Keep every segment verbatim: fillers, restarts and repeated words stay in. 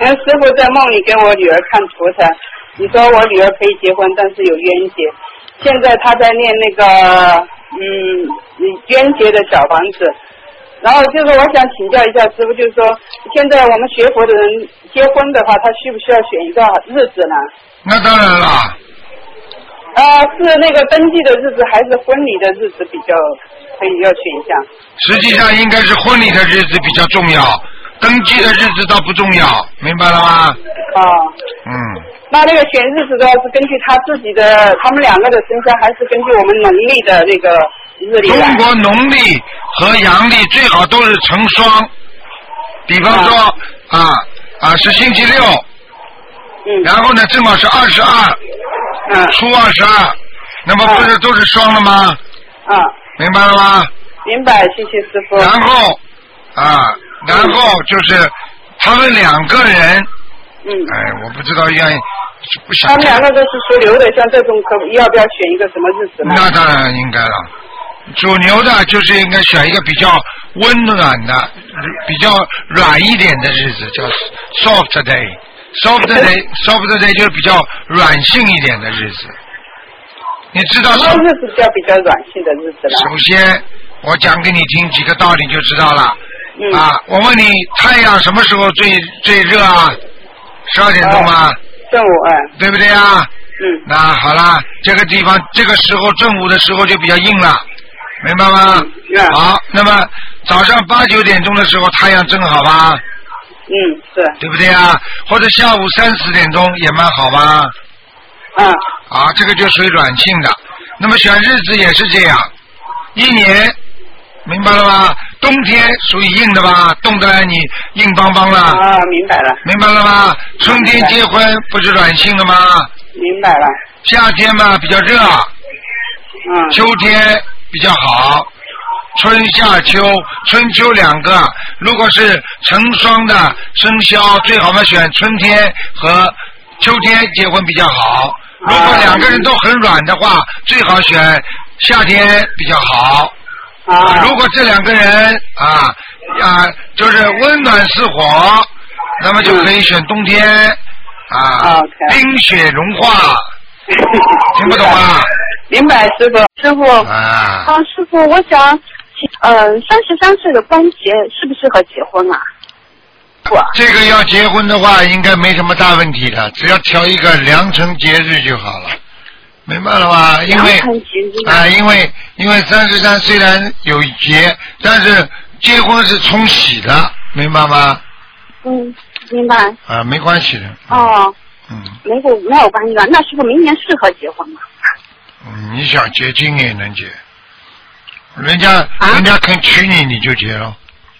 跟师傅在梦里给我女儿看图腾，你说我女儿可以结婚，但是有冤结。现在她在念那个嗯冤结的小房子，然后就是我想请教一下师傅，就是说现在我们学佛的人结婚的话，他需不需要选一个日子呢？ 那当然了。 呃，是那个登记的日子还是婚礼的日子比较可以要选一下？ 实际上应该是婚礼的日子比较重要，登记的日子倒不重要，明白了吗？ 啊。 嗯。 那那个选日子的话是根据他自己的，他们两个的生肖，还是根据我们农历的那个日历？ 中国农历和阳历最好都是成双，比方说啊啊, 啊是星期六， 嗯， 然后呢正好是二十二， 嗯， 初二十二，那么不是都是双了吗？ 啊， 明白了吗？ 明白，谢谢师傅。 然后啊，然后就是他们两个人。 嗯， 哎，我不知道愿意不想。 他们两个都是属牛的，像这种可要不要选一个什么日子呢？ 那当然应该了。属牛的就是应该选一个比较温暖的、比较软一点的日子，叫 soft day。soft day，soft day 就是比较软性一点的日子。你知道什么日子叫比较软性的日子了？ 首先，我讲给你听几个道理就知道了。 嗯。 啊，我问你，太阳什么时候最最热啊？十二点钟吗？ 正午哎。 对不对啊？ 嗯。 那好啦，这个地方这个时候正午的时候就比较硬了，明白吗？ 嗯。 好，那么早上八九点钟的时候太阳正好吧？ 嗯，是。 对不对啊？或者下午三四点钟也蛮好吧？ 嗯。 啊，这个就属于软性的。那么选日子也是这样，一年，明白了吗？冬天属于硬的吧，冻得你硬邦邦了。 啊，明白了。 明白了吗？春天结婚不是软性的吗？ 明白了。 夏天嘛比较热。 嗯。 秋天比较好，春夏秋，春秋两个，如果是成双的生肖，最好嘛选春天和秋天结婚比较好。如果两个人都很软的话，最好选夏天比较好。啊，如果这两个人啊啊就是温暖似火，那么就可以选冬天啊，冰雪融化，听不懂啊？ 明白，师傅，师傅啊， 啊，师傅，我想，呃，三十三岁的关节适不适合结婚啊？ 这个要结婚的话，应该没什么大问题的，只要挑一个良辰节日就好了。明白了吧？因为啊，因为因为三十三虽然有节，但是结婚是冲喜的，明白吗？ 嗯，明白。 啊，没关系的。 哦。 嗯。 没有没有关系的，那是不是明年适合结婚吗？ 嗯，你想结今年也能结，人家、啊、人家肯娶你你就结了。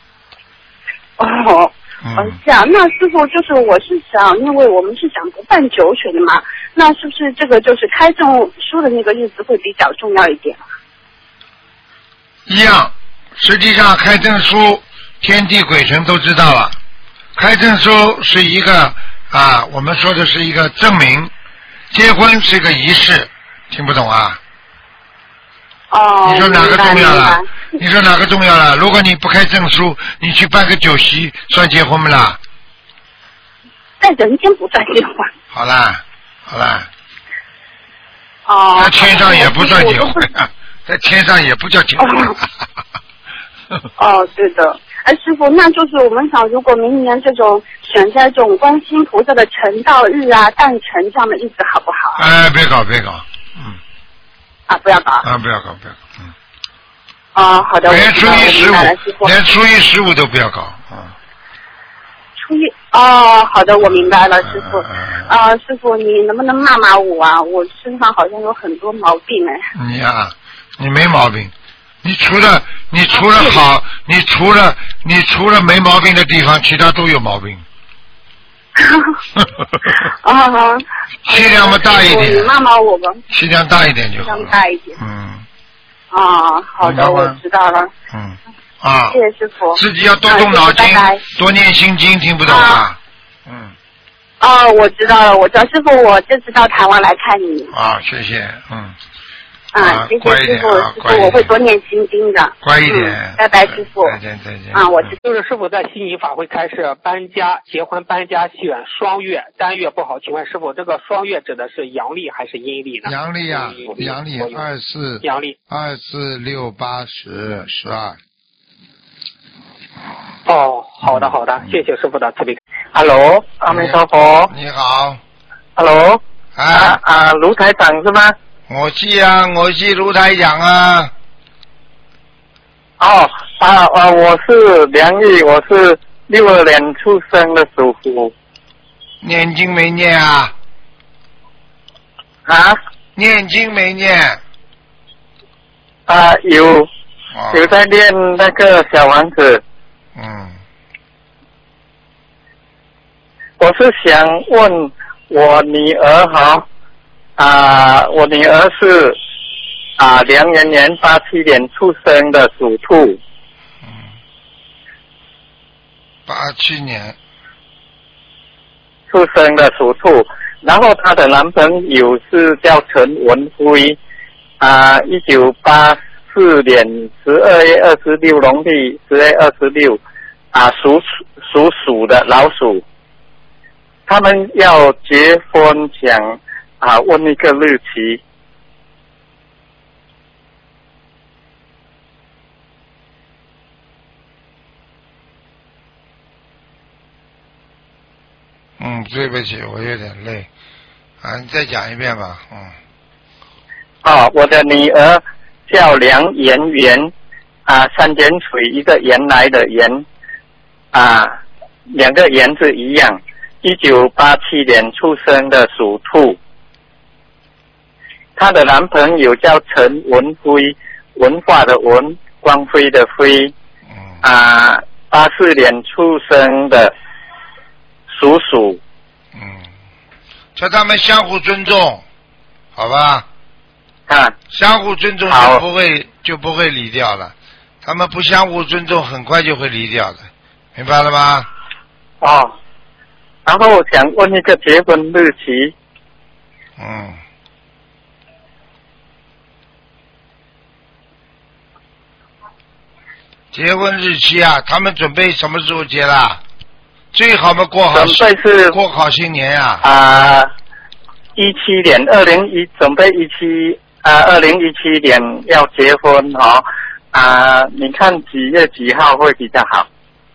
哦。嗯，这样，那师傅就是我是想，因为我们是想不办酒水的嘛，那是不是这个就是开证书的那个日子会比较重要一点啊？ 一样，实际上开证书，天地鬼神都知道了。开证书是一个啊，我们说的是一个证明，结婚是一个仪式，听不懂啊？ 哦， 你说哪个重要了？你说哪个重要了？如果你不开证书，你去办个酒席，算结婚不啦？ 在人间不算结婚。 好啦，好啦。 哦。 在天上也不算结婚啊，在天上也不叫结婚。 哦, 哦，对的。哎，师傅，那就是我们想，如果明年这种选在这种观世音菩萨的成道日啊、诞辰这样的日子，好不好？ 哎，别搞，别搞，嗯。 啊，不要搞。 啊，不要搞，不要搞，嗯。 哦，好的。 连初一十五，连初一十五都不要搞，啊。 初一哦，好的，我明白了，师傅。啊，师傅，你能不能骂骂我啊？我身上好像有很多毛病哎。 你呀、啊，你没毛病，你除了你除了好，你除了你除了没毛病的地方，其他都有毛病。 啊， 气量嘛大一点。 你骂骂我吧。 气量大一点就好了。 气量大一点。 嗯。 啊，好的，我知道了。 嗯。啊。 谢谢师傅。 自己要多动脑筋，多念心经，听不懂啊？嗯。 哦，我知道了，我知道师傅，我这次到台湾来看你。 啊，谢谢，嗯。 啊，谢谢乖一点师傅，师啊乖一点傅我会多念心经的。 乖一点。 嗯、拜拜，师傅。 再见再见。 啊，我知就是师傅在悉尼法会开示搬家结婚搬家选双月，单月不好，请问师傅这个双月指的是阳历还是阴历呢？ 阳历啊， 嗯阳历二四阳历二四六八十十二。 哦，好的好的，谢谢师傅的慈悲。 Hello， 阿弥陀佛。 你好。 Hello。 啊啊啊，卢台长是吗？ 我是啊，我是卢台长啊。 哦啊啊，我是梁毅，我是六二年出生的属虎。 念经没念啊？ 啊？ 念经没念？ 啊，有、 哦、 有在念那个小王子。 嗯。 我是想问我女儿哈，啊，我女儿是啊两元年八七年出生的属兔。 嗯。八七年。 出生的属兔，然后她的男朋友是叫陈文辉，啊，一九八四年十二月二十六农历十月二十六，啊，属属鼠的老鼠。他们要结婚，想啊问一个日期。 嗯，对不起，我有点累，啊，你再讲一遍吧，嗯。 啊，我的女儿叫梁媛媛，啊，三点水一个原来的原，啊，两个圆字一样。一九八七年出生的属兔，她的男朋友叫陈文辉，文化的文，光辉的辉， 嗯， 啊，八四年出生的属鼠， 嗯，叫他们相互尊重，好吧？ 啊， 相互尊重就不会就不会离掉了，他们不相互尊重，很快就会离掉的，明白了吗？ 哦。然后想问一个结婚日期。 嗯。结婚日期啊，他们准备什么时候结啦？最好嘛过好。 准备是过好新年啊。 啊，一七年，二零一准备一七啊，二零一七年要结婚哈、哦、啊，你看几月几号会比较好？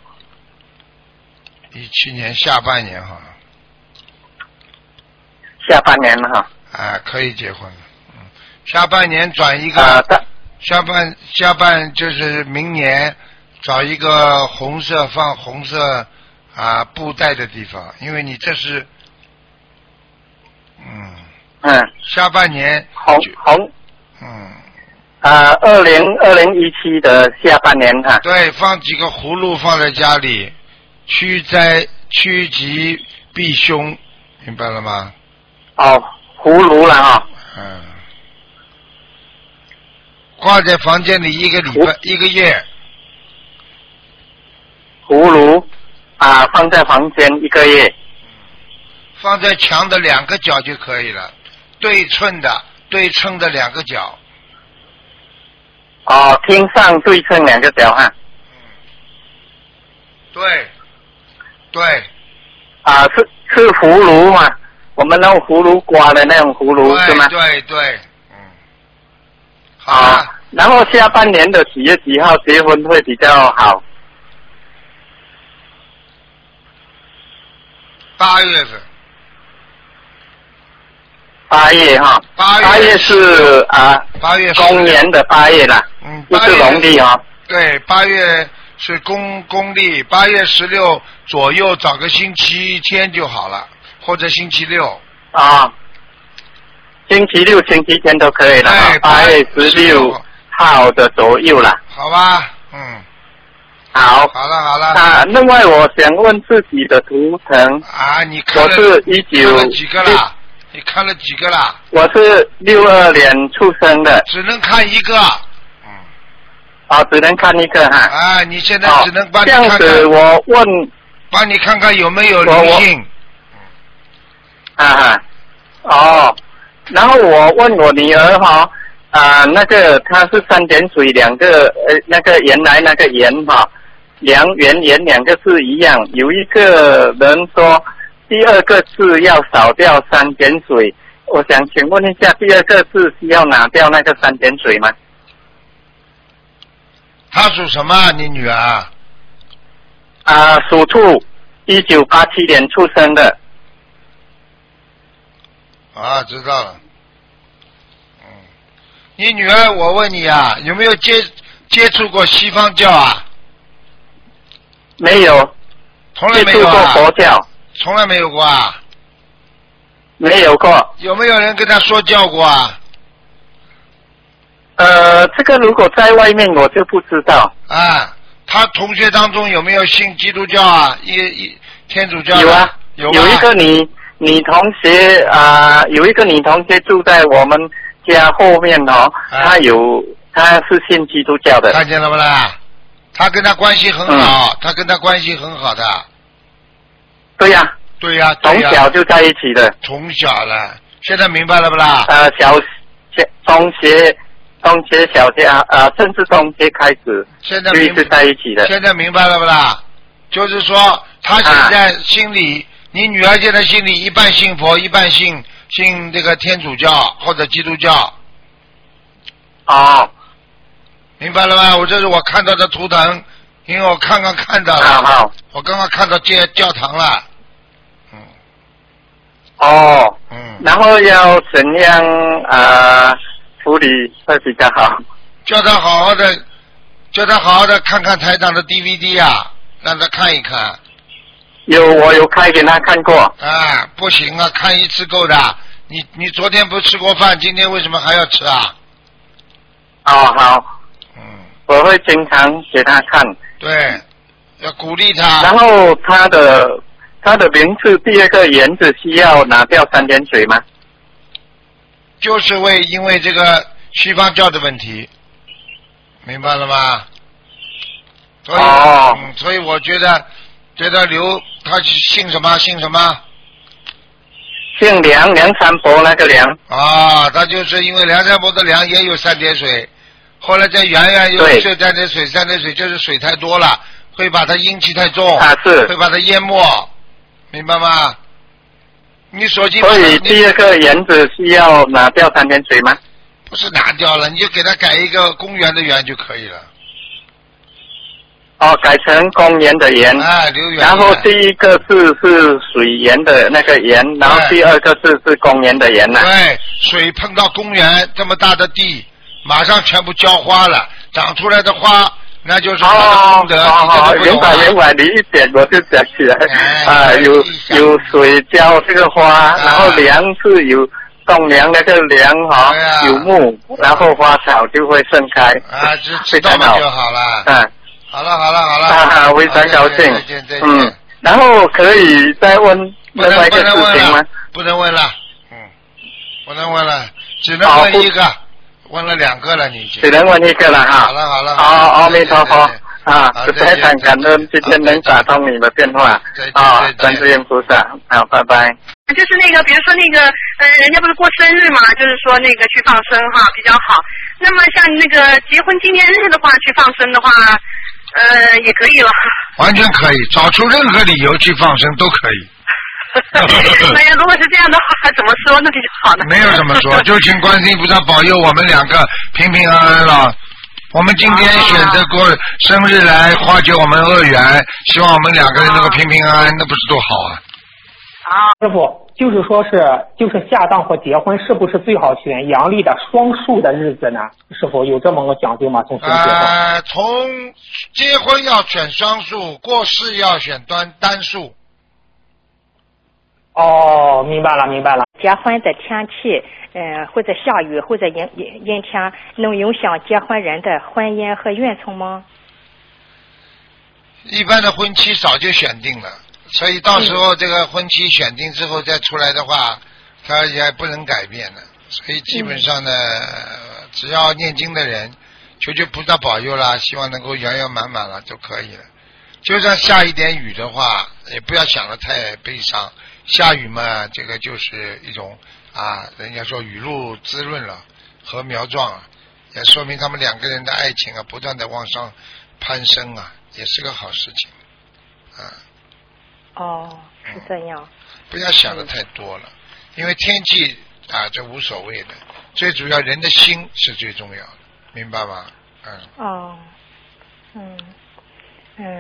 一七年下半年哈。 下半年哈。 啊，可以结婚了。嗯，下半年转一个。 啊， 下半下半就是明年找一个红色放红色啊布袋的地方，因为你这是嗯嗯下半年红红嗯啊，二零二零一七的下半年哈。 对，放几个葫芦放在家里，驱灾趋吉避凶，明白了吗？ 哦，葫芦了哈。 嗯。挂在房间里一个礼拜一个月。 葫芦啊，放在房间一个月。 放在墙的两个角就可以了，对称的对称的两个角。 哦，厅上对称两个角哈。 嗯。对。对。 啊，是是葫芦嘛？我们那种葫芦瓜的那种葫芦是吗？ 对对。 啊，然后下半年的几月几号结婚会比较好？ 八月份。 八月哈。 八月。 八月是啊。 八月。 公元的八月啦。 嗯。 不是农历哈。 对，八月是公公历，八月十六左右找个星期天就好了，或者星期六。 啊。星期六、星期天都可以了，八月十六号的左右了。 好吧，嗯。 好。 好了好了。 啊，另外我想问自己的图腾。 啊，你看了。 我是一九。 看了几个啦？你看了几个啦？ 我是六二年出生的。 只能看一个。嗯。 啊，只能看一个哈。 啊，你现在只能帮你看看。这样子，我问。 帮你看看有没有灵性。 啊哈。哦。然后我问我女儿哈， 啊、那个它是三点水两个呃那个原来那个盐哈，良缘盐两个字一样，有一个人说第二个字要少掉三点水，我想请问一下，第二个字是要拿掉那个三点水吗？ 她属什么？你女儿？ 啊、属兔，一九八七年出生的。 啊，知道了。嗯，你女儿，我问你啊，有没有接接触过西方教啊？ 没有。 从来没有接触过啊。 佛教。 从来没有过啊。 没有过。 有没有人跟她说教过啊？ 呃，这个如果在外面我就不知道。 啊，她同学当中有没有信基督教啊？一一天主教？ 有啊， 有有一个女女同学啊、呃，有一个女同学住在我们家后面哦， 啊、 她有她是信基督教的。 看见了不啦？她跟她关系很好，她、嗯、跟她关系很好的。 对呀、啊。 对呀、啊， 从小就在一起的。 从小了，现在明白了不啦？ 呃，小学、中学、中学、小学啊，呃，甚至中学开始， 现在就一直在一起的。 现在明白了不啦？就是说，他现在心里，啊、你女儿现在心里一半信佛，一半信信这个天主教或者基督教。 哦， 明白了吗？我这是我看到的图腾，因为我刚刚看到了， 好好我刚刚看到教教堂了。 哦， 嗯， 然后要怎样啊、呃、处理会比较好？ 叫他好好的，叫他好好的看看台长的 D V D 啊，让他看一看。 有，我有开给他看过。 啊，不行啊，看一次够的。你你昨天不吃过饭，今天为什么还要吃啊？ 哦，好。 嗯。 我会经常给他看。 对，要鼓励他。 然后他的。他的名字第二个言子需要拿掉三点水吗？ 就是为因为这个西方教的问题，明白了吗？所以， 哦、 嗯，所以我觉得，觉得刘他姓什么？姓什么？ 姓梁，梁山伯那个梁。 啊，他就是因为梁山伯的梁也有三点水，后来在圆圆又是三点水，三点水就是水太多了，会把它阴气太重， 啊是， 会把它淹没。明白吗？你手机所以第二个园子需要拿掉三点水吗？ 不是拿掉了，你就给它改一个公园的园就可以了。 哦，改成公园的园。 哎，留园。 然后第一个字是水源的那个园，然后第二个字是公园的园呐、啊。 对，水碰到公园这么大的地，马上全部浇花了，长出来的花。那就是他的功德， 哦哦， 你明白明白，你一点我就想起来，哎、啊，有有水浇这个花，啊、然后梁是有栋梁那个梁哈、哦，有木，然后花草就会盛开， 啊，知知道嘛就好了， 嗯， 好了好了好了， 哈哈，非常高兴， 再见再见， 嗯，然后可以再问另外一个事情吗？ 不能问了，嗯，不能问了，只能问一个。问了两个了，你已经。只能问一个了哈。 好了好了。 好，阿弥陀佛啊！非常感恩今天能打通你的电话啊，观世音菩萨，好，拜拜。 就是那个，比如说那个，呃，人家不是过生日嘛，就是说那个去放生哈比较好。那么像那个结婚纪念日的话，去放生的话，呃，也可以了。 完全可以，找出任何理由去放生都可以。 那要如果是这样的话，怎么说那比较好呢？ 没有怎么说，就请观世音菩萨保佑我们两个平平安安了。我们今天选择过生日来化解我们恶缘，希望我们两个人能够平平安安，那不是多好啊！ 啊，师傅，就是说是就是下葬或结婚，是不是最好选阳历的双数的日子呢？师傅有这么个讲究吗？从生结婚？ 呃，从结婚要选双数，过世要选单单数。 哦，明白了，明白了。 结婚的天气，呃，或者下雨，或者阴阴阴天，能影响结婚人的婚姻和运程吗？ 一般的婚期早就选定了，所以到时候这个婚期选定之后再出来的话，它也不能改变的。所以基本上呢，嗯、只要念经的人，求求菩萨保佑啦，希望能够圆圆满满了就可以了。就算下一点雨的话，也不要想得太悲伤。下雨嘛，这个就是一种啊，人家说雨露滋润了， 和苗壮啊，也说明他们两个人的爱情啊不断的往上攀升啊，也是个好事情啊。 哦，是这样。 不要想的太多了，因为天气啊这无所谓的，最主要人的心是最重要的，明白吗？嗯。 哦，嗯，